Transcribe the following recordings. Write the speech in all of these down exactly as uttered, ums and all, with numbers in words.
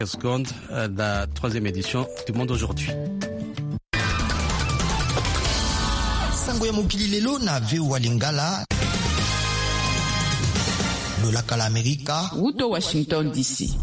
Seconde de la troisième édition du Monde aujourd'hui. Sango ya mokili lelo na V O A Lingala. Lolaka la Amerika. Wuto Washington D C.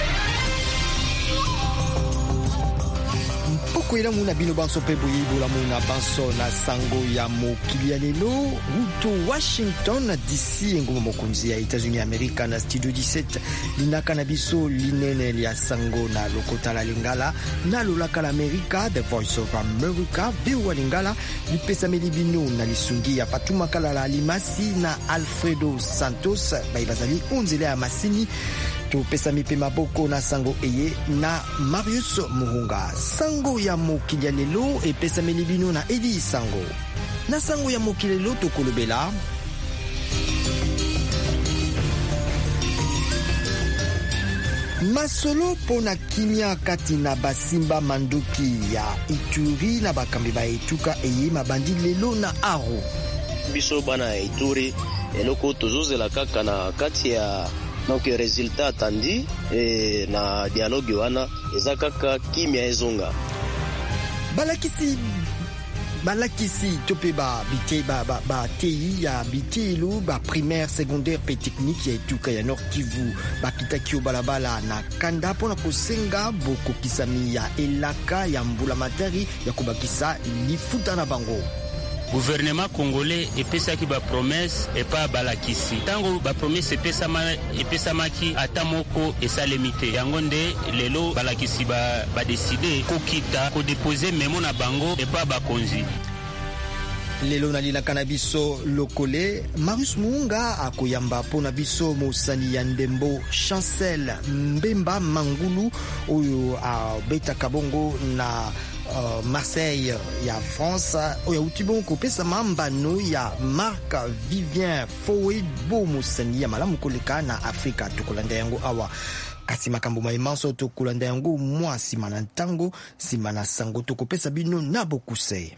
Kwela muna bino banso pe boyibo la muna banso na sango ya mokili ya lelo Wuto Washington D C ngoma mokonzi ya États-Unis Amerika na studio dix-sept linaka na biso linene ya sango na lokota la Lingala na lolaka la Amerika The Voice of America V O A Lingala lipesa melibino na lisungi ya Fatuma Kalala Limasi na Alfredo Santos baibazali onzele ya masini to pesa mipe maboko na sango eye na Marius Muhunga. Sango ya mokili ya lelo e pesa melibino na Edi Sango. Na sango ya mokili lelo to kolobela masolo pona kimia kati na basimba manduki ya Ituri na bakambi ba etuka eye mabandi lelo na aro. Biso bana Ituri eloko tozozela kaka na kati ya donc résultat attendu et na dialogue wana eza kaka kimia ezonga balakisi balakisi tope ba bite ba ba, ba tei ya bitelu ba primaire secondaire pe technique ya etuka ya Nord Kivu bakitaki balabala na kanda pona kosenga boko kisami ya elaka ya mbula matari ya kubakisa lifuta na bango. Gouvernement congolais epesaki ba promesse et pas balakisi tango ba promesse epesama epesamaki atamoko esalemite yango nde lelo balakisi ba ba décider kokita ko déposer memo na bango et pas bakonzi. Lelo na lilaka na biso lokole Marius Muhunga akoyamba pona biso mosani ya ndembo Chancel Mbemba Mangulu oyo abetaka bongo na Uh, Marseille ya France oya utibon ko pesa mambano ya Marc Vivien Foe bo musani ya malamu koleka na Afrika tukolanda yango awa kasi makambo maimanso tukolanda yango mwa simana ntango simana sango tukopesa bino na bokuse.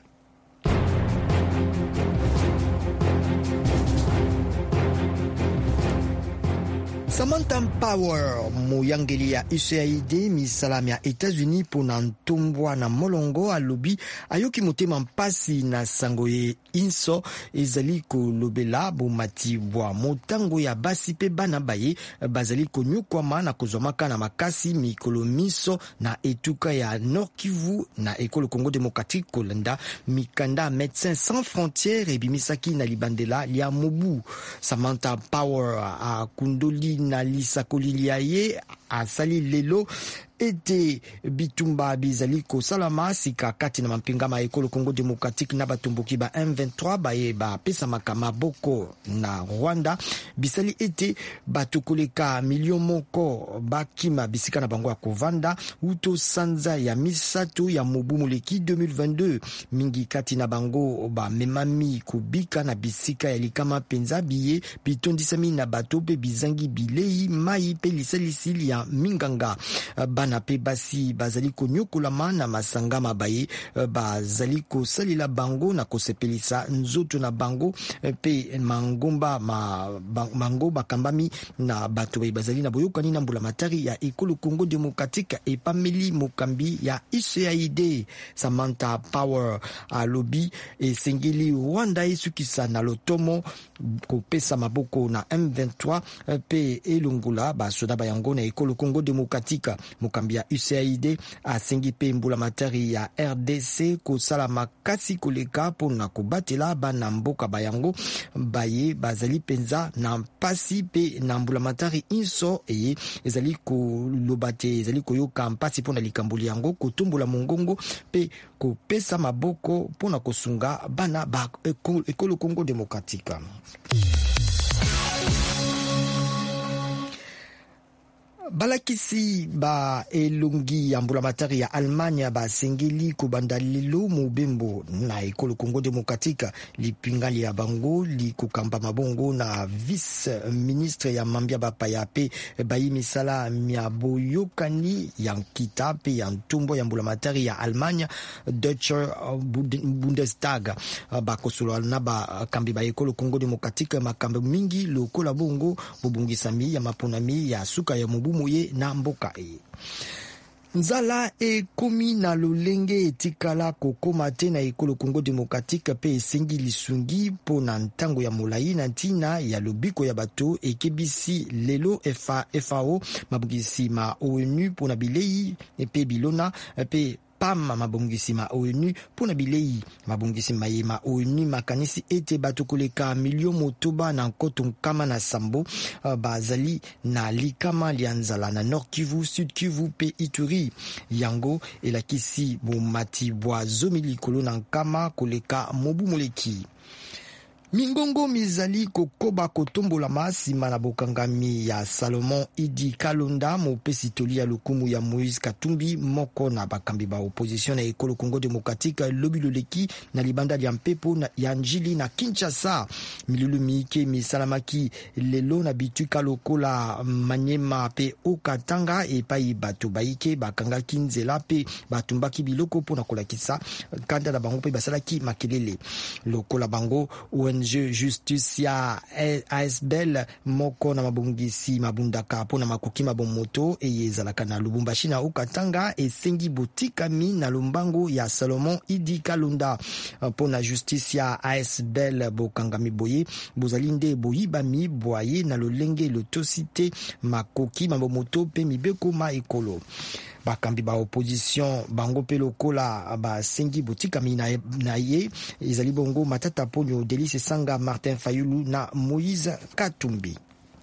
Samantha Power moyangeli ya U S A I D misalami ya États-Unis pona ntombwa na molongo alobi ayoki motema mpasi na sango ye inso ezali kolobela bomati bwa motango ya basi pe bana baye bazali konyukwama na kozwamaka na makasi mikolo miso na etuka ya Nord Kivu na ekolo Congo Démocratique kolanda mikanda Médecins Sans Frontières ebimisaki na libandela lia mobu. Samantha Power a kundoli na lisakolilia ye asali lelo ete bitumba bizali ko salama sika kati na mampingama ekolo Congo Démocratique na batumbuki ba M vingt-trois baye ba pesa makama boko na Rwanda bisali ete batukoleka million moko bakima bisika na bango ya kovanda uto sanza ya misato ya mobu muleki deux mille vingt-deux mingi kati na bango ba memami kubika na bisika ya likama penza biye bitondisami na bato pe bizangi bilei mai pe lisalisili ya minganga bana pe basi bazali konyokolama na masanga mabaye bazali kosalila bango na kosepelisa nzoto na bango pe mangomba ma, mango bakambami na bato bazali na boyokani na mbula matari ya ekolo Congo Démocratique epameli mokambi ya U S A I D. Samantha Power alobi esengeli Rwanda esukisa na lotomo kopesa maboko na M vingt-trois pe elungula basoda bayango na ekolo Congo Démocratique. Mokambi ya U S A I D asengi pe mbula matari ya R D C kosala makasi koleka pona kobatela bana mboka bayango baye bazali penza na mpasi pe na mbula matari inso eye ezali kolobate ezali koyoka mpasi pona likamboli yango kotumbola mongongo pe kopesa maboko pona kosunga bana ba ekolo Congo Démocratique. Balakisi ba elongi ya mbula matari ya Allemagne ba sengeli kubanda lilo mobembo na ekolo Congo Démocratique lipingali ya bango li kukamba mabongo na vice ministre ya mambia bapaya pe bayi misala mia boyokani ya nkita pe ya ntumbo ya mbula matari ya Allemagne Deutsche Bundestag bakosolo na ba kambi ba ekolo Congo Démocratique makambo mingi lokola bongo bobungisami ya maponami ya suka ya mobu moye na mboka e. Nzala ekomi na lolenge etikala kokoma te na ekolo Congo Démocratique pe esengi lisungi po na ntango ya molai na ntina ya lobiko ya bato ekebisi lelo F A O mabongisi ma O N U po na bilei pe bilona pe pam mabongisi ma O N U pona bilei mabongisi mayema O N U makanisi ete bato koleka milio motoba na nkoto nkama na sambo uh, bazali na likama lia nzala na Nord Kivu, Sud Kivu pe Ituri. Yango elakisi bomati bwa zomi likolo na nkama koleka mobu moleki. Mingongo mizali kokoba kotombola masima na bokangami ya Salomon Idi Kalonda mopesi toli ya lukumu ya Moïse Katumbi moko na bakambi ba opposition na ekolo Congo Démocratique lobi loleki na libanda ya mpepo na ya njili na Kinshasa. Milulu mike misalamaki lelo na bituka lokola Manyema pe Okatanga epai bato baike bakanga kinzela pe batumbaki biloko pona kolakisa kanda na bango pe basalaki makelele lokola bango O N G Justicia A S B L moko na mabongisi mabundaka pona makoki mabomoto eyezalaka na Lubumbashi na Okatanga esengi botikami na lombango ya Salomon Idi Kalonda pona Justicia A S B L bokangami boye bozalinde boyibami boye na lolenge lotosite makoki mabomoto pe mibeko ma ekolo. Bakambi ba opposition bango pe lokola ba sengi botika mina na ye ezali bongo Matata Ponyo, Delice Sanga, Martin Fayulu na Moïse Katumbi.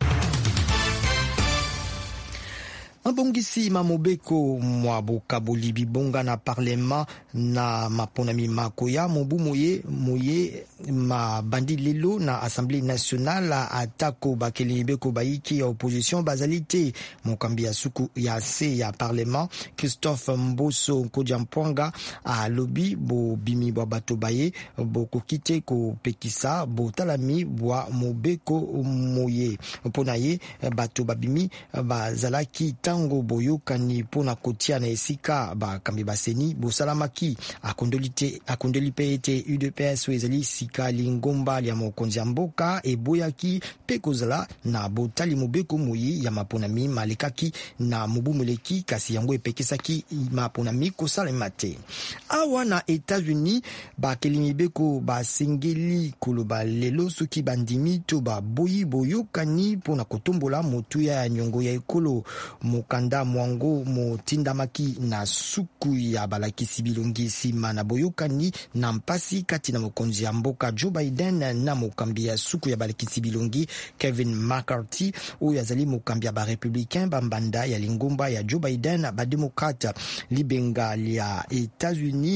Mabongisi mamobeko mwa bokaboli bibonga na parlement na maponami makoya mobu moye moye ma bandi lelo na Assemblée nationale atako bakeli beko baiki ya opposition bazalite mokambi ya suku ya se ya parlement Christophe Mboso Kodjampwanga a lobby bo bimi bo bato baye bo kokite ko pekisa bo talami bwa mobeko moye ponaye bato babimi bazalaki tango boyokani pona kotia na esika ba kambi baseni bo salamaki akondolite akondolipe ete U D P S wezali sika lingomba ya mokonzi ya mboka eboyaki pekozala na botali mobeko moyi ya maponami malekaki na mobu moleki kasi yango epekisaki maponami kosala mate. Awa na États-Unis ba kelimibeko ba singeli koloba lelo soki bandimi to ba boyi boyokani pona kotombola motu ya nyongo ya ekolo mokanda mwango motindamaki na suku ya balakisi bilongi sima na boyokani na mpasi kati na mokonzi ya mboka Joe Biden na mokambi ya suku ya balakisi bilongi Kevin McCarthy oyo azali mokambi ya ba républicain bambanda ya lingomba ya Joe Biden ba démocrate libenga ya États-Unis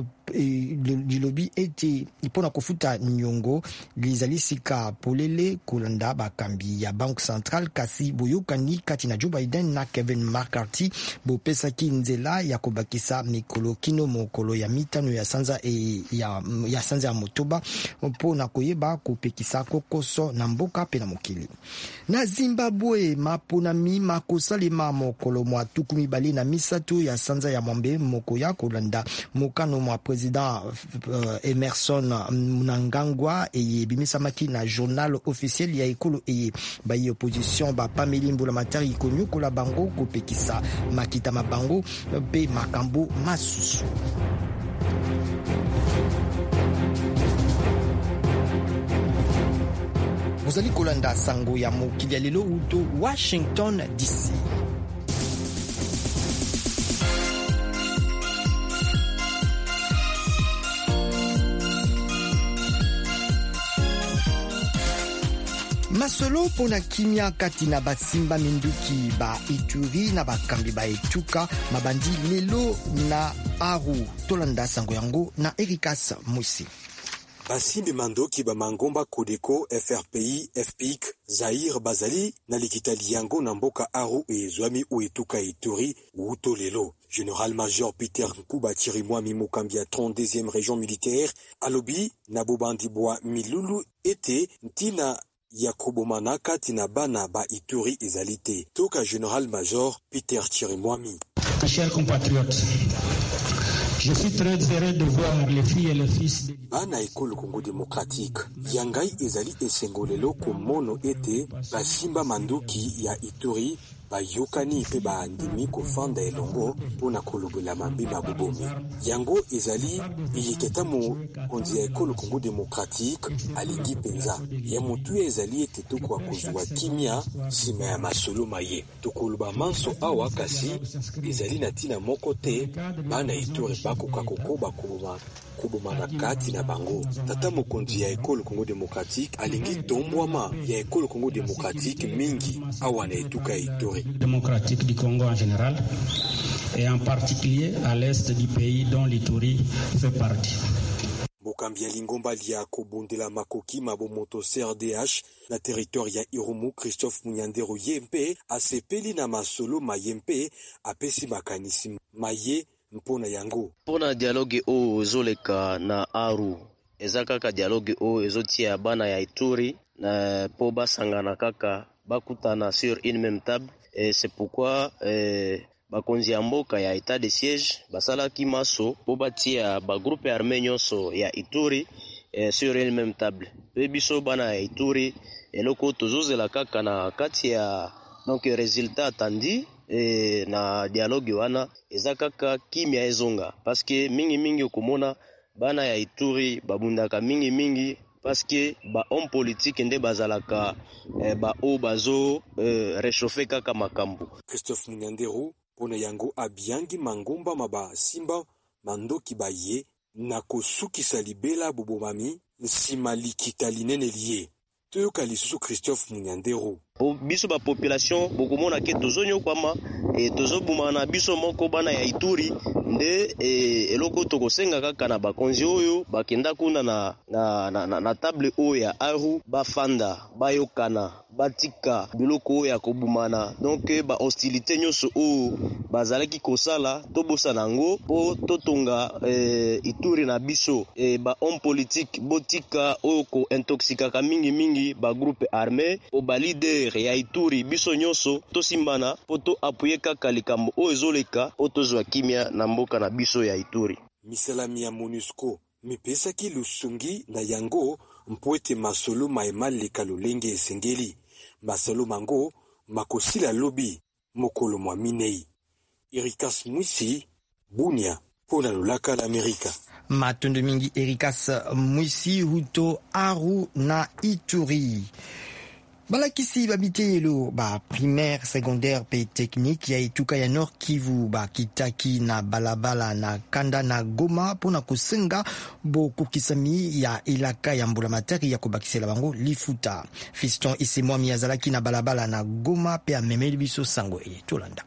lilobi ete ipona kofuta nyongo lizali sika polele kolanda bakambi ya Bank Central kasi boyokani kati na Joe Biden na Kevin McCarthy bopesaki nzela ya kobakisa mikolo kino mokolo ya mitano ya sanza e, ya, ya sanza ya motoba mpona koyeba kopekisa kokoso na mboka pe na mokili. Na Zimbabwe maponami makosalema mokolo mwa tuku mibale na misato ya sanza ya mwambe moko ya kolanda mokano mwa président uh, Emerson Mnangagwa eye bimisamaki na journal officiel ya ekolo eye bayi opposition ba Pameli Mbulamatari konyokola bango kopekisa makita mabango pe makambo masusu. Bozali kolanda sango ya mokili ya lelo uto Washington D C. Masolo pona kimia kati na basimba minduki ba Ituri na bakambi ba etuka mabandi lelo na Aru tolanda sango yango na Erikas Musi. Basimbi mandoki ba Mangomba Kodeko F R P I F P I C Zaire Bazali na likitali yango na mboka Aru e Zwami Uetuka Ituri Wuto lelo. Général-major Peter Nkuba Chirimwami mokambi ya trente-deuxième région militaire alobi na bobandi bwa milulu ete ntina Yakobo Manaka tina bana ba Ituri ezalité. Toka général-major Peter Chirimwami. Chers compatriotes, je suis très heureux de voir les filles et les fils de Bana ekolo Congo démocratique. Yangai ezali esengolelo komono ete basimba manduki ya Ituri bayokani pe baandimi kofanda elongo mpona kolobola mabe mabobomi. Yango ezali eyeketa mokonzi ya ekolo Congo Démocratique alingi penza ya motu ezali ete tokwa kozwa kimia nsima ya masolo maye. Tokoloba manso awa kasi ezali na ntina moko te, bana Ituri bakoka kokoba koboma koboma na kati na bango. Tata mokonzi ya ekolo Congo Démocratique alingi tombwama ya ekolo Congo Démocratique mingi awa na etuka ya Ituri démocratique du Congo en général et en particulier à l'est du pays dont l'Ituri fait partie. Mokambi ya Lingomba lia kobondela makoki mabomoto C R D H na territoire ya Irumu, Christophe Munyandero Yempe asepeli na masolo mayempe apesi makanisi maye mpona yango. Pona dialogue o zoleka na Aru ezaka ka dialogue o ezotia bana ya Ituri na po basangana kaka bakutana sur une même table, et c'est pourquoi euh, bakonzi ya mboka ya état de siège basalaki maso po batia ba groupe armé nyonso ya Ituri eh, sur une même table. Pe biso bana ya Ituri eloko tozozela kaka na kati ya donc résultat attendu eh, na dialogue wana eza kaka kimia ezonga, parce que mingi mingi okomona bana ya Ituri babundaka mingi mingi parce que ba homme politique nde bazalaka eh, ba o bazo eh, réchauffer kaka makambo. Christophe Munyandero pona yango abiangi mangomba maba simba mandoki baye na kosukisa libela bobomami nsima likita linene liye. Toyoka lisusu Christophe Munyandero. Po biso ba population bokomona ke tozonyo kwama e tozobuma na biso moko bana ya Ituri nde e, eloko tokosenga kaka na bakonzi oyo bakenda kuna na na, na, na, na table oyo ya Aru bafanda bayokana batika biloko ya kobumana, donc ba hostilité nyonso oyo bazalaki kosala tobosa nango po totonga e, Ituri na biso e, ba homme politique botika oyo ko intoxikaka mingi mingi ba groupe armé po ba leader ya Ituri biso nyonso tosimbana poto apuye kaka likambo o ezoleka po tozwa kimia na mboka na biso ya Ituri. Misalami ya MONUSCO mipesaki lusungi na yango mpoete masolo maema leka lolenge esengeli. Masolo mango makosila lobi mokolo mwa minei. Erikas Mwisi, Bunia, pona lolaka la Amerika. Matondo mingi Erikas Mwisi huto Aru na Ituri. Balakisi babitelo ba primaire, secondaire pe technique ya ituka ya Nord Kivu ba kitaki na balabala na kanda na Goma pona kusenga bo kukisami ya ilaka ya mbulamatari ya kobakisela bango lifuta. Fiston Isemwa miyazalaki na balabala na Goma pe amemeli biso sango e tolanda.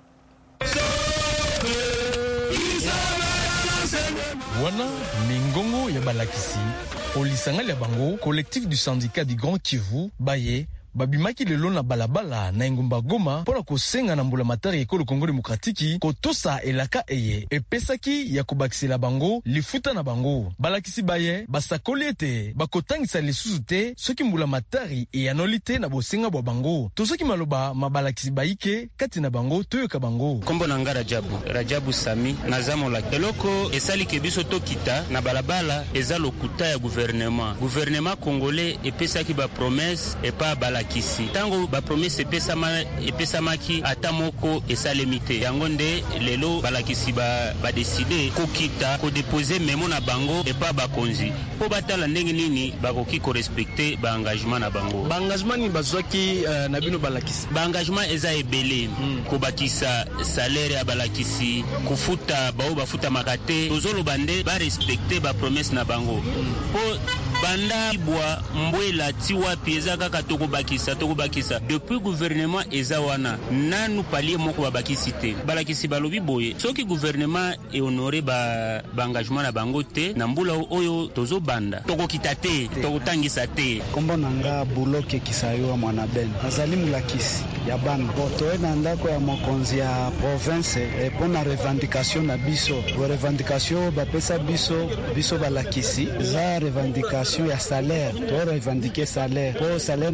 Wana mingongo ya balakisi olisangali ya bango collectif du syndicat du Grand Kivu baye babimaki lelo na balabala na engumba Goma pona kosenga na mbulamatari ekolo Congo Démocratique kotosa elaka eye epesaki ya kobakisela bango lifuta na bango. Balakisi baye basakoli ete bakotangisa lisusu te soki mbulamatari eyanoli te na bosenga bwa bango. Tosoki maloba mabalakisi baike kati na bango toyoka bango. Kombo na nga Rajabu Rajabu Sami nazamola eloko esali ke biso tokita na balabala eza lokuta ya gouvernement gouvernement congolais epesaki ba promesse epa balaki kisi tango ba promesse epesama epesamaki ata moko esalemi te. Yango nde lelo balakisi ba ba décider kokita ko déposer memo na bango epa bakonzi po batala ndenge nini bakoki ko respecter ba engagement na bango. Ba engagement ni bazwaki uh, na bino balakisi ba engagement eza ebele mm. ko bakisa salaire ya balakisi kufuta bao bafuta makate tozolo bande ba respecter ba promesse na bango mm. po banda bwa mbwela tiwa pieza kaka toko bakisa toko bakisa depuis gouvernement eza wana nanu palier moko babakisi te balakisi balobi boye soki gouvernement e honorer ba ba engagement na bango te na mbula oyo tozo banda toko kitate toko tangisa te. Kombo nanga buloke kisayo mwana ben azali mulakisi ya bana boto na ndako ya mokonzi ya province e pona revendication na biso bo revendication ba pesa biso biso balakisi za revendication ya salaire to revendiquer salaire po salaire na biso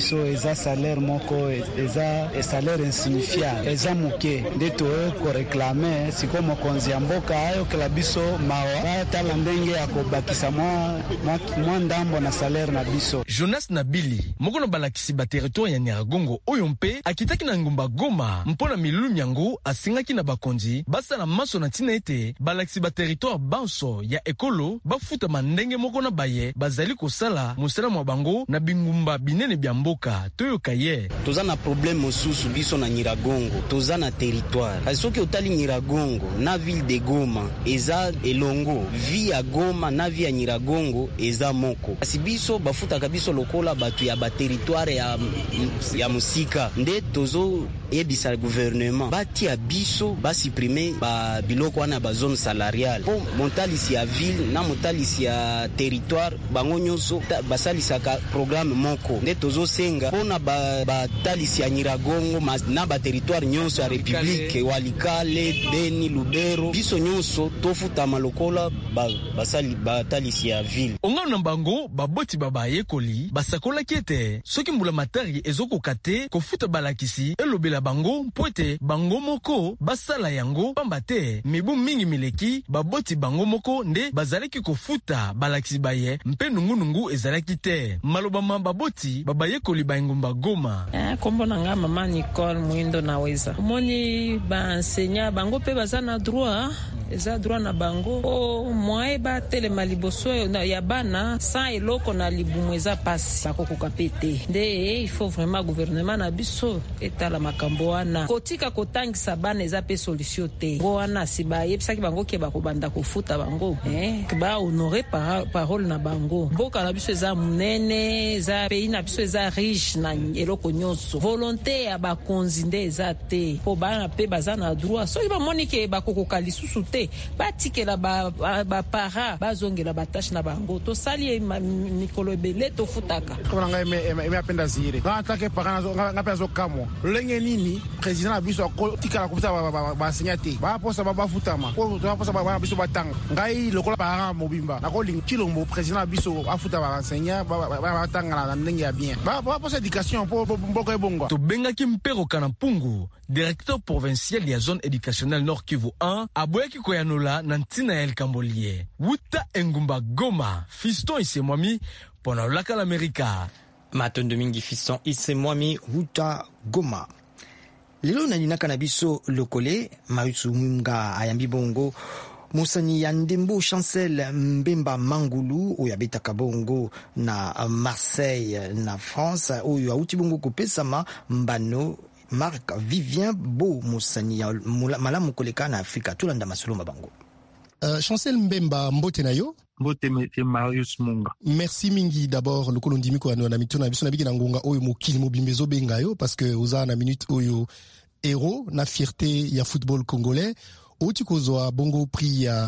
biso eza salaire moko eza salaire insignifiable eza moke nde toye koreklame siko mokonzi ya mboka ayokela biso mawa batala ndenge ya kobakisa mwa, mwa, mwa ndambo na salaire na biso. Jonas Nabili moko na balakisi ba territoire ya Nyiragongo oyo mpe akitaki na ngumba Goma mpona milulu yango asingaki na bakonzi basala maso na tina ete balakisi ba territoire banso ya ekolo bafuta mandenge moko na baye bazali kosala mosala mwa bango na bingumba binene bya mboka toyoka ye. Toza na problème mosusu biso na Nyiragongo, toza na territoire kasi soki otali Nyiragongo na ville de Goma eza elongo, vi ya Goma na vi ya Nyiragongo eza moko kasi biso bafuta kabiso lokola batu ya ba territoire ya, ya musika nde tozo ebisa gouvernement bati ya biso basupprimer ba biloko wana ba zone salariale po montalisi ya ville na montalisi ya territoire bango nyonso basalisaka programme moko nde tozo senga pona batalisi ba ya Nyiragongo na ba territoire nyonso ya republique Walikale, Beni, Lubero biso nyonso tofuta malokola basali batalisi ya ville. Ongana bango baboti baba yekoli basakola kiete soki mbula matari ezokoka te kofuta balakisi elobela bango mpoete bango moko basala yango pamba te mibu mingi mileki baboti bango moko nde bazalaki kofuta balakisi baye mpe nungunungu ezalaki te maloba ma baboti baba yekoli baingumba Goma. Eh, kombo nanga mama Nicole Mwindo naweza moni ba enseignant bango pe bazana droit eza droit na bango o moye ba telema liboso ya bana sans eloko na libumu eza pasi bakokoka pete nde il faut vraiment gouvernement na biso etala makambo wana kotika kotangisa bana eza pe solution te ngo wana siba yebisaki bango ke bakobanda kofuta bango eh ba honorer par parole na bango mboka na biso eza munene eza pays na biso eza riche na eloko nyonso volonté ya bakonzi nde eza te po bana pe bazana droit soki bamoni ke bakokoka lisusu te batikela ba ba para bazongela batache na bango to sali mikolo ebele to futaka kona ngai me me apenda zire nga atake para nga pezo kamo lenge nini president na biso akotika la kufuta ba ba signate ba posa ba futama po to posa ba biso batanga ngai lokola para mobimba na ko lingilombo president na biso afuta ba enseignant ba batanga na ndenge ya bien ba ba posa éducation po mboko ebongo to benga ki mpero kana pungu directeur provincial ya zone éducationnelle Nord Kivu un aboyaki koyanola na ntina ya Elkambolie wuta engumba Goma Fiston Isemwami pona laka l'Amerika matondo mingi Fiston Isemwami wuta Goma. Lelo na ninaka na biso lokole Marius Munga ayambi bongo Mosani ya ndembo Chancel Mbemba Mangulu oyo abetaka bongo na Marseille na France oyo auti bongo kopesama mbano Marc Vivien Bo Mosani ya malamu koleka na Afrika tulanda masoloma bango. Uh, Chancel Mbemba mbote na yo mbote mete Marius Munga. Merci mingi d'abord le kolondimi ko na mituna biso na biki na ngonga oyo mokili mobimbezo benga yo parce que oza na minute oyo héros na fierté ya football congolais oti kozwa bongo prix ya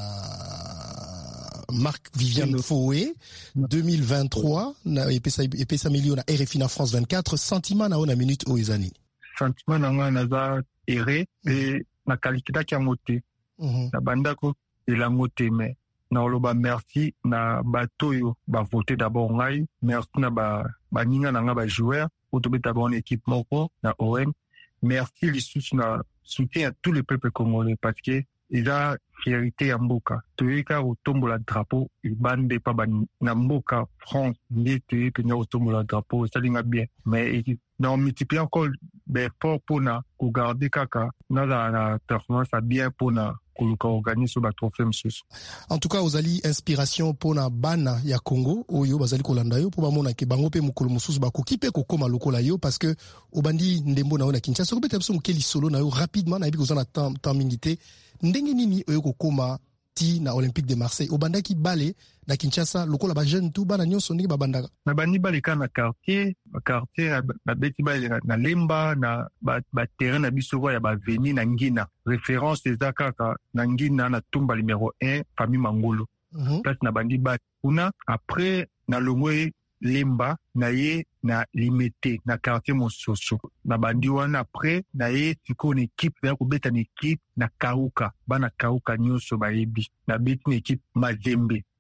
Marc Vivien Foé deux mille vingt-trois na epesa epesa million na R F I na France vingt-quatre sentiment na ona minute oyo ezani sentiment na nga naza ere et na kalikita kia mote na bandako elango te mais na oloba merci na batoyo ba voter d'abord ngai merci na ba baninga na nga ba joueur otobeta bon équipe moko na O M merci lisusu na soutien à tout le peuple congolais parce que il a fierté ya mboka toyeka otombola drapeau ibande pa na mboka France ndi toyeka nya otombola drapeau salinga bien mais dans multiplier encore d'efforts pour na garder kaka na la performance bien pour na koluka organiser ba trophée msusu. En tout cas ozali inspiration pona bana ya Congo oyo bazali kolanda yo po bamona ke bango pe mukolo mususu bakoki pe kokoma lokola yo parce que obandi ndembo na yo na Kinshasa ko beta biso mokeli solo na yo rapidement na bikozana temps temps mingité ndenge nini oyo kokoma ti na Olympique de Marseille obandaki bale na Kinshasa lokola ba jeune tout bana nyonso ndenge babandaka na bani bale kana quartier quartier na beti bale na lemba na ba, ba terrain na biso ya ba veni na ngina référence des akaka na ngina na tumba numéro un famille Mangolo mm-hmm. Place na bandi ba una après na longwe lemba na ye na limité na quartier Mososo na bandi wana après na ye siko une équipe ya ko beta une équipe na Kauka bana Kauka nyonso ba yebi na beti une équipe Mazembe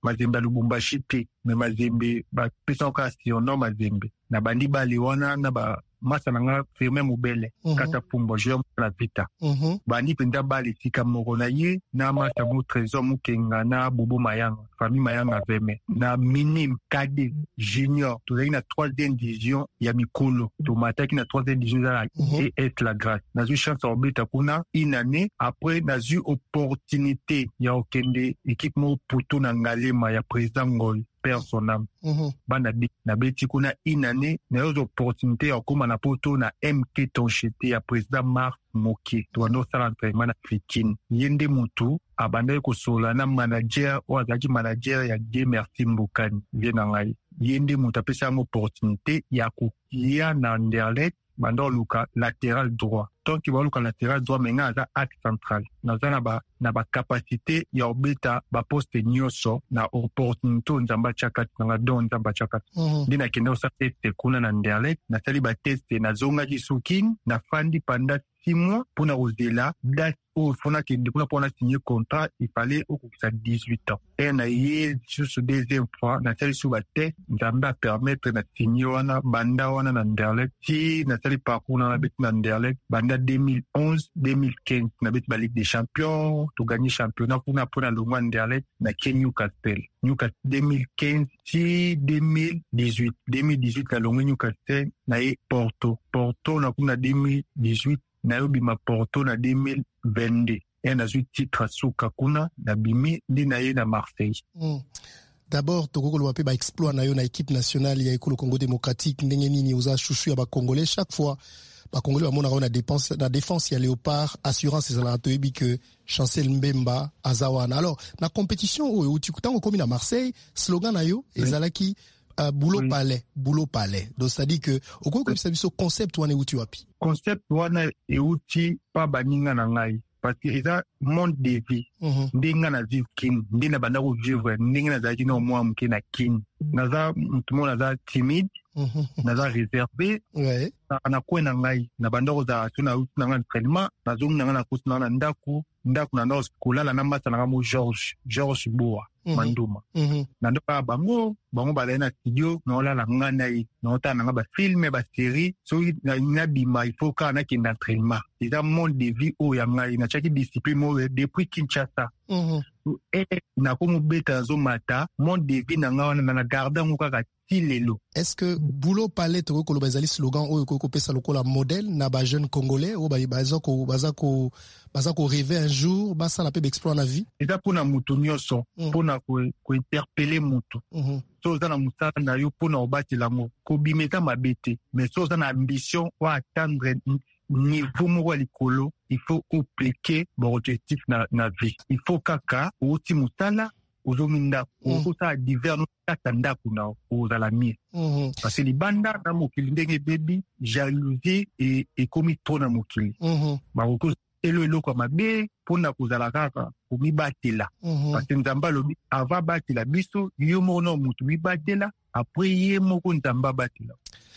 mazembe Lubumbashi te me mazembe ba pesa ka siono mazembe na bandi bali wana na ba masa nanga firme mobele mm-hmm. kata pumbo jom la vita mm-hmm. bandi penda bali tika moko na ye na masa mu trésor mu kenga na Bobo Mayanga famille Mayanga veme na minime cadet junior to na troisième division ya mikolo to mataki na troisième division la mm-hmm. et être la grâce na zu chance orbita kuna une année après na zu opportunité ya okende équipe mo poto na ngalema ya président Ngol personnel mm-hmm. bana bi na beti kuna une année na yo opportunité ya koma na poto na M K Tonchete ya président Marc Moké to no sala entraînement africain yende mutu abanda ko sola na manager o azaki manager ya Dieu merci Mbokani viena ngai yende mutu apesa mo opportunité ya ko ya na Anderlecht bando luka latéral droit donc il va luka latéral droit menga za axe central na zana ba na ba capacité ya obeta ba poste nyoso na opportunité nzamba chakat na don nzamba chakat mm-hmm. dina kendo sa teste kuna na Anderlecht na sali ba teste na zonga jisukin na fandi panda six mois pour na ozela date au fona qui depuis pour na signer contrat il fallait au ça dix-huit ans et na yé sur ce deuxième fois na sali sous ba teste nzamba permettre na signer wana banda wana na Anderlecht si na sali parcours na bet na Anderlecht banda deux mille onze deux mille quinze na bet ba Ligue des Champions to gagner championnat pour na pour na Longwa Anderlecht na Newcastle Newcastle deux mille quinze si deux mille dix-huit deux mille dix-huit na Longwa Newcastle na e Porto Porto na kuna deux mille dix-huit na yobi ma Porto na deux mille vingt-deux et na zu titre suka kuna na bimi ndi na ye na Marseille mm. D'abord tokoko lo ba exploit na yo na équipe nationale ya ekolo Congo démocratique ndenge nini uza chouchou ya ba congolais chaque fois ba congolais ba mona na défense na défense ya Léopard assurance ezala to yebi que Chancel Mbemba azawana alors na compétition oyo uti kutango komi na Marseille slogan na yo ezala ki Uh, boulot oui. palais boulot palais donc c'est à dire que au cours comme ça biso concept wana uti wapi concept wana e uti pa baninga na ngai parce que eza monde de vie mm-hmm. ndinga na vivre kin ndina banda ko vivre ndinga na zaji na mwa mke na kin naza mtu mona za timide mm-hmm. naza réservé ouais na kwena ngai na banda ko za tuna na ngai entraînement na zonga na na kusna na ndaku ndaku na ndo kulala na mata na mo George George Boa mm-hmm. Manduma mm-hmm. na ndo pa bango bango bala na studio na ola nga na yi na ota na ba film ba série so na na bima il faut ka na ki entraînement c'est un monde de vie o ya ngai na chaki discipline mo depuis Kinshasa mhm et na ko mo beta zo mata monde de vie na nga na na garda ngo ka tilelo. Est-ce que boulot palais to ko lo bazali slogan o ko ko pesa lokola modèle na ba jeune congolais o ba baza ko baza ko baza ko rêver un jour ba ça la peut explorer la vie et ça pour na mutu nyoso pour na ko ko interpeller mutu mhm so za na musala na yo pour na obati lango ko bimeta mabete mais so za na ambition ou atteindre niveau moko likolo il faut appliquer bon objectif na na vie il faut kaka uti musala uzominda ukusa divers no tatanda kuna uzala mi parce que libanda na mokili ndenge bebi jalousie et et komi tona mokili ba ko elo elo kwa mabe pona kuzala kaka kumibatela parce que nzamba lobi ava batela biso yo mono mutu bibatela après ye moko nzamba batela.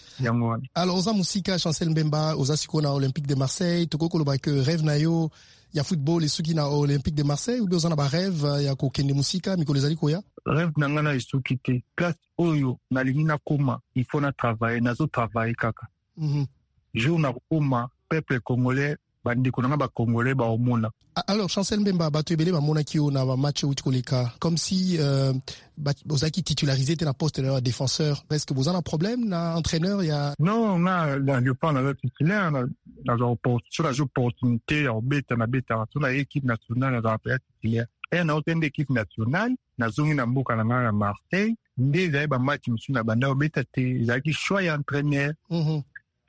Alors oza musika Chancel Mbemba oza sikona Olympique de Marseille tokoko loba que rêve na yo ya football et suki na Olympique de Marseille ou bien oza na ba rêve ya ko kende musika mikolo ezali koya rêve na ngana esuki te place oyo na lingina koma il faut na travailler nazo travailler kaka mhm jour na koma peuple congolais bandi konanga ba congolais ba omona. Alors Chancel Mbemba bato ebele ba mona ki na ba match uti koleka comme si euh bozaki titularisé te na poste de défenseur est-ce que vous avez un problème na entraîneur ya non na na je parle avec titulaire na na sur la opportunité au beta na beta sur la équipe nationale na la titulaire et na autre équipe nationale na zongi na mboka na na Marseille ndeza ba match musu na banda au beta te zaki choix ya entraîneur mhm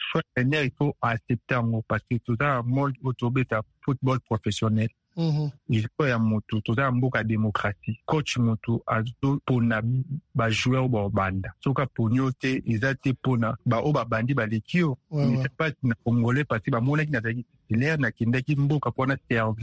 il faut accepter un mot parce que tout ça monde autour de football professionnel mm-hmm. il faut y a moto tout ça un beaucoup de démocratie coach moto azo pona ba joueur ba banda soka ponyote ezate pona ba o ba bandi ba lekio mais c'est pas na congolais parce que ba mona ki na tagi l'air na kindaki mboka pona servir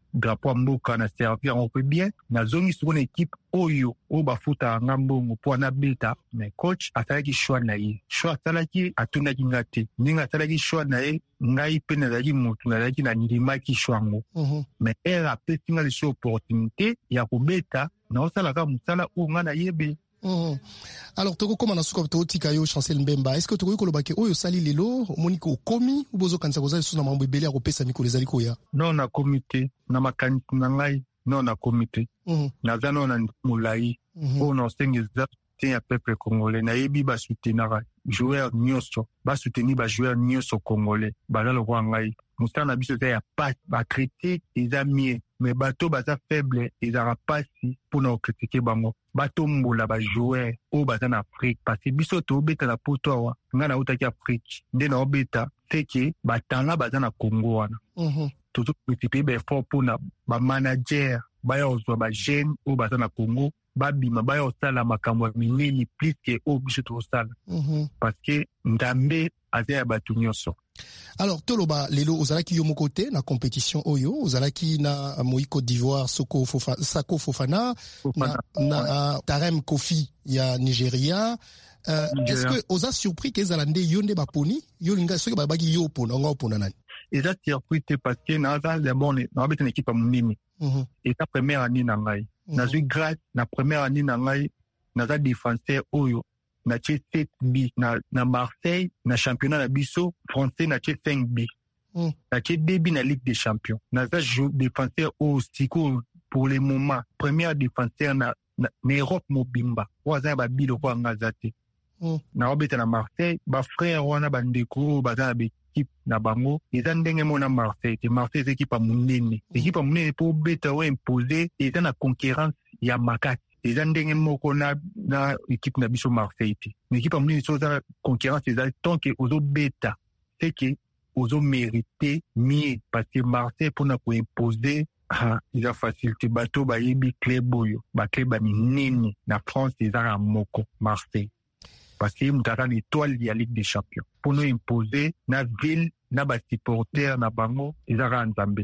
drapeau mboka na servir on peut bien na zongi sur une équipe oyo o bafuta ngambongo po na beta mais coach atalaki choix na ye choix atalaki atuna kingate ninga atalaki choix na ye ngai pe na zaki mutu na zaki na ndima ki choix ngo mais elle a peut tinga les opportunité ya kubeta na osala ka musala o ngana yebe. Mmh. Alors toko koma na suka to tika yo Chancel Mbemba, est-ce que toko ko lobake oyo sali lelo moniko komi ou bozo kanisa kozali suna mambo ebele ya kopesa mikolo ezali koya? Non na comité na makanisi na ngai non na comité mmh. na zano na mulai mmh. o no sengeza ya peuple congolais na yebi ba soutenir joueur nyoso ba soutenir ba joueur nyoso congolais balalo kwa ngai mustana biso ya pas ba critiquer les amis mais bato baza faible ezara pasi pour na critiquer bango bato mbola ba joueur o baza na Afrique parce que biso to beta la poto wa ngana utaki Afrique nde na obeta teke batanga baza na Congo wana mhm tout multiplier ba effort pour na ba manager ba yo zo ba jeune o baza na Congo babima ba yo sala makambo minini plus que o biso to sala mhm parce que ndambe azaya batu nyonso. Alors toloba lelo ozalaki yo mokote na compétition oyo ozalaki na Moi Côte d'Ivoire Soko Fofana Sako Fofana, Fofana na, na uh, Tarem Kofi ya Nigeria. Euh, est-ce que oza surpris que zalande yonde baponi yo linga soki babaki yo pona nga opona nani? Eza surpris te parce que na za de bon na beta une équipe munimi. Mhm. Et ta première année na ngai. Na zui grade na première année na ngai na za défenseur oyo na tche sept bi na na Marseille na championnat na biso français na tche cinq bi mm. na tche deux bi na Ligue des Champions na za jou défenseur au Stico pour le moment premier défenseur na na, na Europe mobimba waza ba bilo kwa ngazate mm. na obeta na Marseille ba frère wana bandeko baza ba équipe na bango eza ndenge mona Marseille te Marseille c'est équipe munene mm. équipe munene pour beta wa imposer eza na concurrence ya makati eza ndenge moko na na équipe na biso Marseille te l'équipe a muni soza concurrence eza tant que ozo beta c'est que ozo mériter mieux parce que Marseille pour na ko imposer ah eza facilité bato ba yebi club boyo ba club ba minini na France eza moko Marseille parce que mutaka l'étoile ya Ligue des Champions pour nous imposer na ville na ba supporter na bango eza nzambe.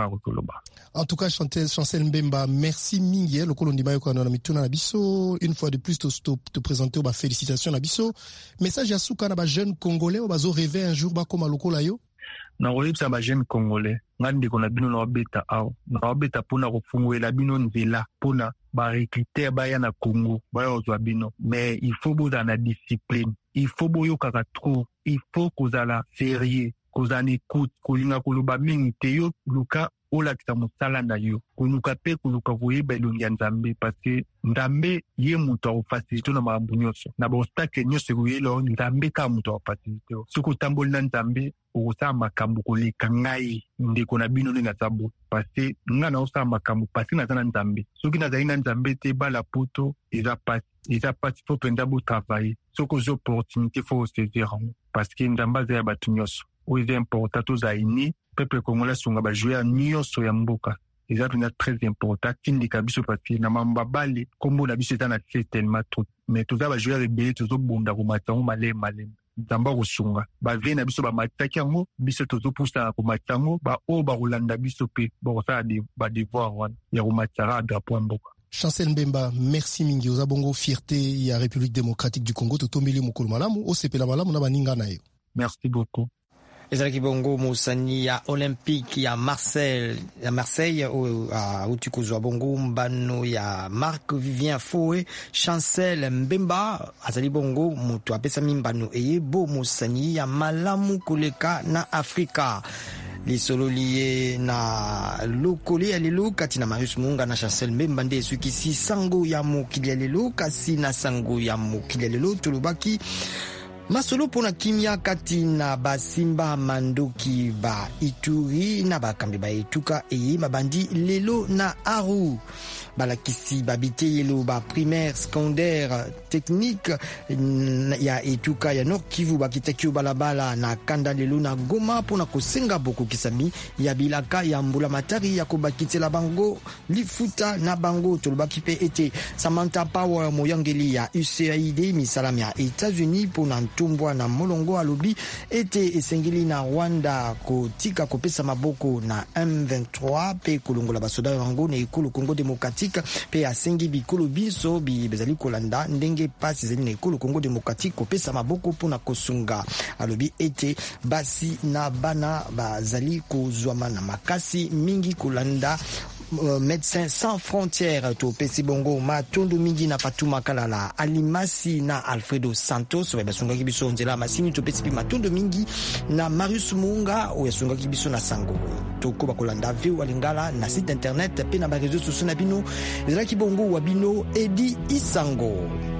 En tout cas, Chancel Mbemba, merci mingi le colondi bayo kwa na mituna na biso une fois de plus te te présenter au ba félicitations na biso message ya suka na ba jeune congolais au bazo rêver un jour ba koma lokola yo na rolipsa ba jeune congolais ngandi kona bino na beta ao na beta pona ko funguela bino nzela pona ba recruter ba ya na Congo ba yo zwa bino mais il faut boza na discipline il faut boyo kaka trop il faut kozala sérieux kozani écoute kolinga koloba mingi te yo luka ola kita musala na yo koluka pe koluka koyeba elongi ya nzambe parce que nzambe ye mutu akofacilite na makambo nyonso na baobstacle nyonso ekoyela nzambe kaka mutu akofacilite soki otamboli na nzambe okosala makambo koleka ngai ndeko na bino ndenge aza boye parce que ngai naosala makambo parce naza na nzambe soki nazali na nzambe te bala poto eza pasi eza pasi fo mpenza botravaille soki oza opportunité fo osaisir yango parce que nzambe aza ya bato nyonso oyo eza important tozala ini peuple congolais asunga bajoueur nyonso ya mboka eza mpena très important tindika biso parce que na mambo babale kombo na biso eza na se tellement trop mais toza bajoueur ebele tozobunda komata yango maleme maleme nzambe akosunga bavie na biso bamataki yango biso tozopusana komata yango baoyo bakolanda biso mpe bakosala badevoir wana ya komataka drapeau ya mboka. Chancel Mbemba, merci mingi oza bongo fierté ya République démocratique du Congo totombeli mokolo malamu osepela malamu na baninga na yo. Merci beaucoup. ezalaki bongo mosani ya olympique ya Marseille ya Marseille uti kozwa bongo mbano ya Marc Vivien Foe Chancel Mbemba azali bongo mutu apesa mimbano eyebo mosani ya malamu koleka na Afrika lisolo liye na lokoli ya lelo kati na Marius Munga na Chancel Mbemba nde esukisi sango ya mokili ya lelo kasi na sango ya mokili ya lelo tolobaki masolo pona kimia kati na basimba mandoki ba Ituri na bakambi ba etuka eye mabandi lelo na Aru balakisi babite yelo ba primaire secondaire technique ya etuka ya Nord Kivu bakitaki balabala na kanda lelo na Goma pona kosenga boko kisami ya bilaka ya mbula matari ya kobakitela bango lifuta na bango tolobaki pe ete Samantha Power moyangeli ya U S A I D misalami ya États-Unis pona ntumbwa na molongo alobi ete esengeli na Rwanda kotika kopesa maboko na M vingt-trois pe kolongola basoda bango na ekolo Congo démocratique pe asengi bikolo biso bi bezali kolanda ndenge pasi zeli na ekolo Congo démocratique kopesa maboko pona kosunga alobi ete basi na bana bazali kozwama na makasi mingi kolanda Uh, Médecins Sans Frontières to pesi bongo matondo mingi na Patuma Kalala Alimasi na Alfredo Santos wa basunga kibiso nzela masini to pesi matondo mingi na Marius Munga o yasunga kibiso na Sango to ko bakolanda vi walingala na site internet pe na ba réseaux sociaux na bino ezala kibongo wa bino Edi Isango.